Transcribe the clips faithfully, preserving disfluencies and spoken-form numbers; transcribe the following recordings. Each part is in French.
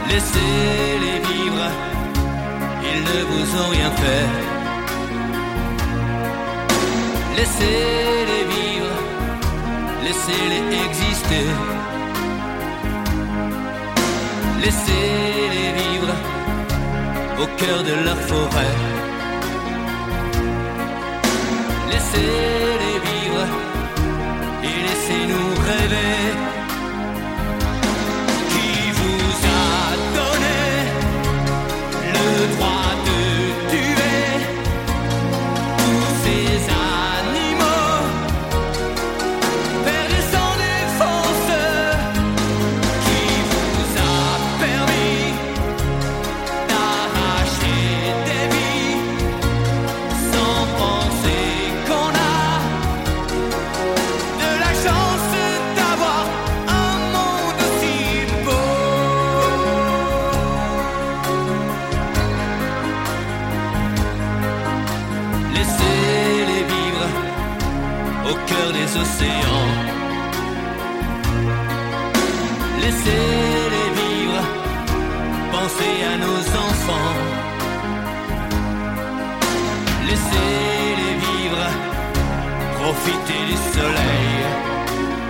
Laissez-les vivre, ils ne vous ont rien fait. Laissez-les vivre, laissez-les exister. Laissez-les vivre au cœur de la forêt. Laissez-les vivre et laissez-nous rêver. Qui vous a donné le droit de tuer tous ces animaux, perdus sans défense? Qui vous a permis d'arracher des vies sans penser qu'on a de la chance d'avoir un monde si beau? Laissez-les vivre au cœur des océans. Laissez-les vivre, pensez à nos enfants. Laissez-les vivre, profitez du soleil.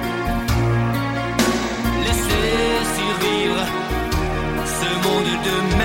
Laissez survivre ce monde de